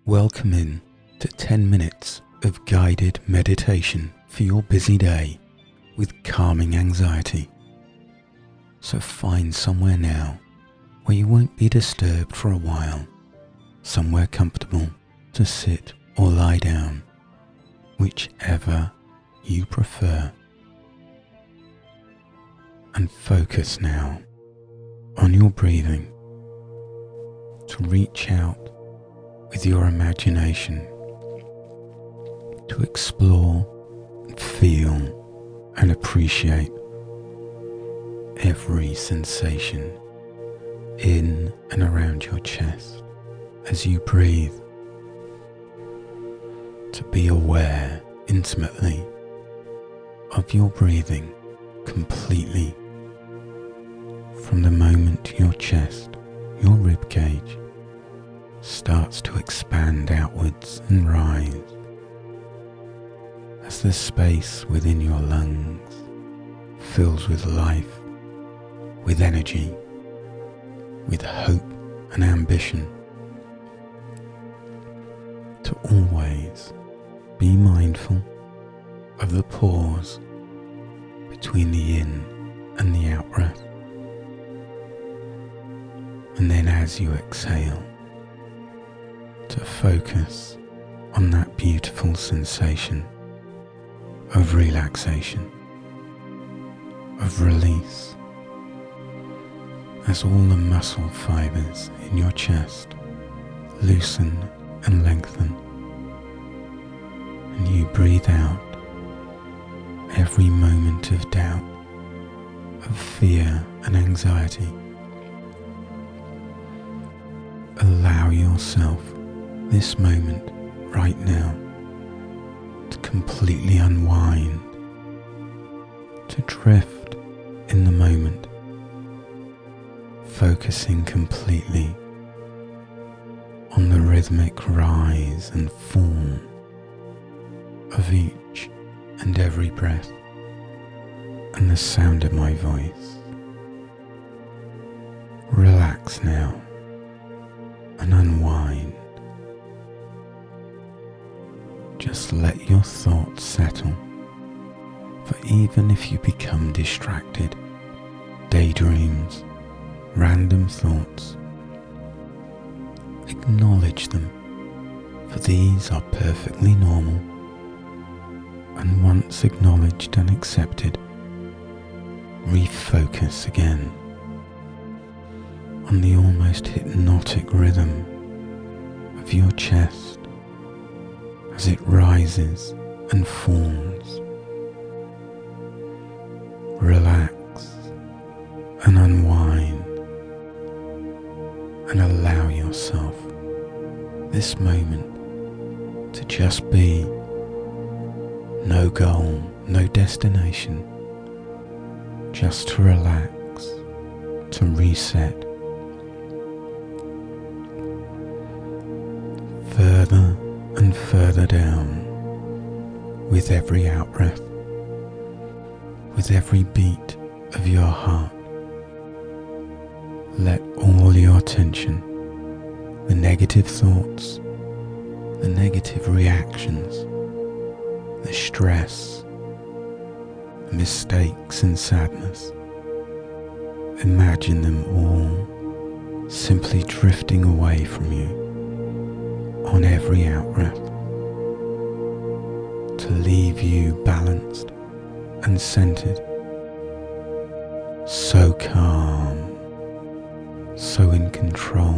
Welcome in to 10 minutes of guided meditation for your busy day with calming anxiety. So find somewhere now where you won't be disturbed for a while, somewhere comfortable to sit or lie down, whichever you prefer. And focus now on your breathing to reach out with your imagination to explore, feel and appreciate every sensation in and around your chest as you breathe. To be aware intimately of your breathing completely from the moment your chest, your rib cage, starts to expand outwards and rise as the space within your lungs fills with life, with energy, with hope and ambition. To always be mindful of the pause between the in and the out breath. And then as you exhale, to focus on that beautiful sensation of relaxation, of release, as all the muscle fibers in your chest loosen and lengthen, and you breathe out every moment of doubt, of fear and anxiety. Allow yourself this moment right now to completely unwind, to drift in the moment, focusing completely on the rhythmic rise and fall of each and every breath and the sound of my voice. Relax now and unwind. Just let your thoughts settle, for even if you become distracted, daydreams, random thoughts, acknowledge them, for these are perfectly normal, and once acknowledged and accepted, refocus again on the almost hypnotic rhythm of your chest as it rises and falls. Relax and unwind and allow yourself this moment to just be. No goal, no destination, just to relax, to reset. Further and further down with every out-breath, with every beat of your heart. Let all your tension, the negative thoughts, the negative reactions, the stress, the mistakes and sadness, imagine them all simply drifting away from you on every out-breath, to leave you balanced and centered, so calm, so in control,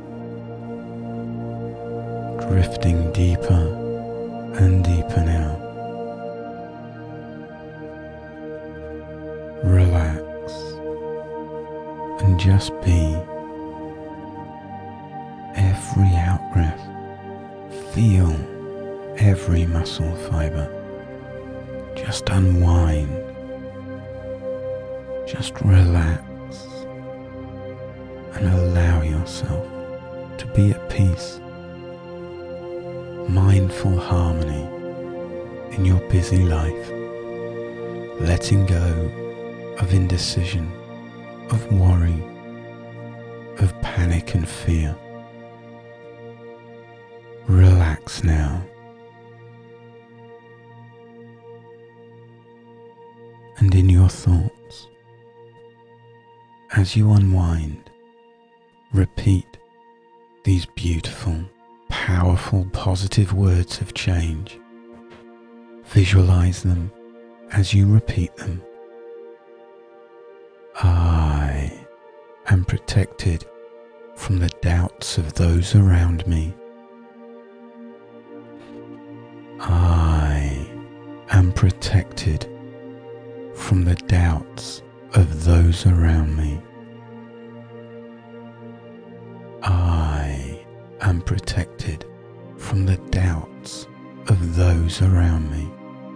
drifting deeper and deeper now. Relax and just be. Every out-breath, feel every muscle fiber. Just unwind. Just relax and allow yourself to be at peace. Mindful harmony in your busy life. Letting go of indecision, of worry, of panic and fear. relax now. And in your thoughts, as you unwind, repeat these beautiful, powerful, positive words of change. Visualize them as you repeat them. I am protected from the doubts of those around me. I am protected from the doubts of those around me. I am protected from the doubts of those around me.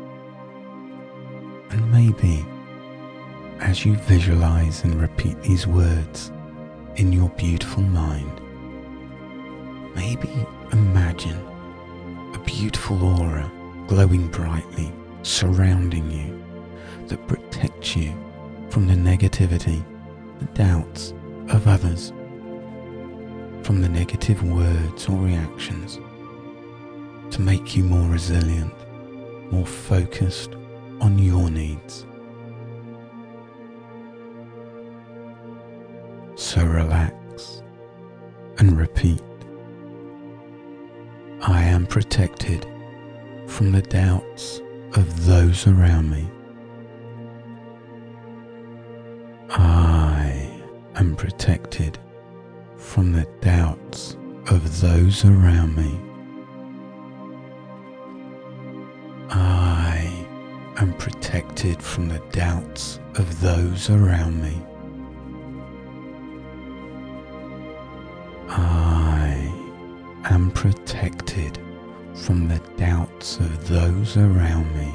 And maybe as you visualize and repeat these words in your beautiful mind, maybe imagine a beautiful aura glowing brightly surrounding you that protects you from the negativity, the doubts of others, from the negative words or reactions, to make you more resilient, more focused on your needs. So relax and repeat. I am protected from the doubts of those around me. I am protected from the doubts of those around me. I am protected from the doubts of those around me. I am protected from the doubts of those around me.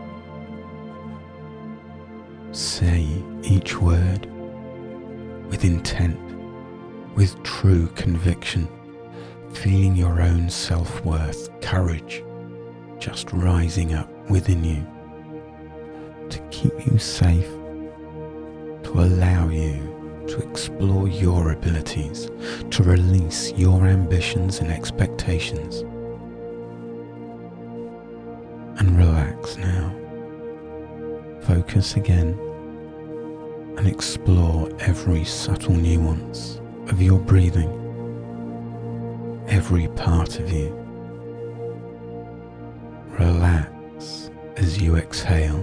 Say each word with intent, with true conviction, feeling your own self-worth, courage just rising up within you to keep you safe, to allow you to explore your abilities, to release your ambitions and expectations. And relax now. Focus again and explore every subtle nuance of your breathing, every part of you. Relax as you exhale.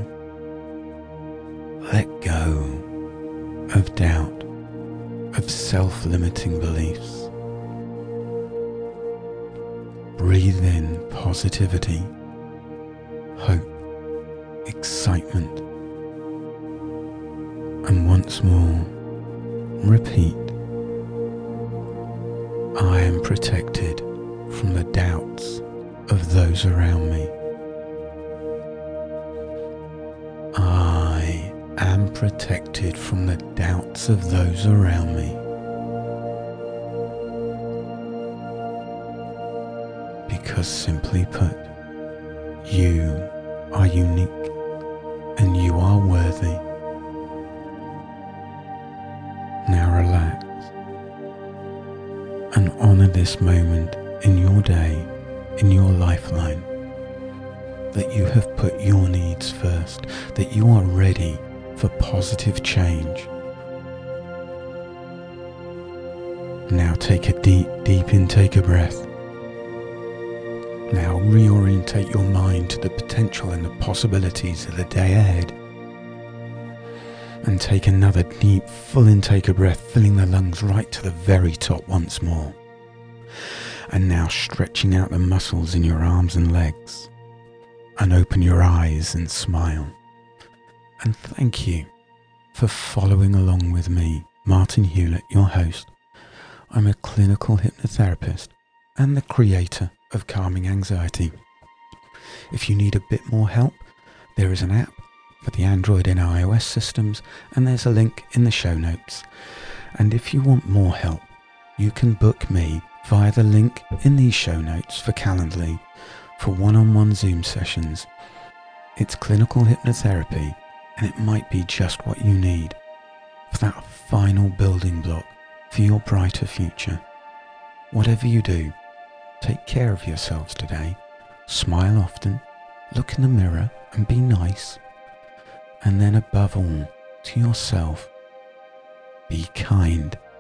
Let go of doubt, of self-limiting beliefs. Breathe in positivity, hope, excitement, and once more repeat. I am protected from the doubts of those around me. I am protected from the doubts of those around me. Because simply put, you are unique and you are worthy. Now relax and honor this moment in your day, in your lifeline, that you have put your needs first, that you are ready for positive change. Now take a deep intake of breath. Now reorientate your mind to the potential and the possibilities of the day ahead. And take another deep, full intake of breath, filling the lungs right to the very top once more. And now stretching out the muscles in your arms and legs. And open your eyes and smile. And thank you for following along with me, Martin Hewlett, your host. I'm a clinical hypnotherapist and the creator of Calming Anxiety. If you need a bit more help, there is an app for the Android and iOS systems, and there's a link in the show notes. And if you want more help, you can book me via the link in these show notes for Calendly for one-on-one Zoom sessions. It's clinical hypnotherapy, and it might be just what you need for that final building block for your brighter future. Whatever you do, take care of yourselves today. Smile often, look in the mirror and be nice. And then above all, to yourself, be kind.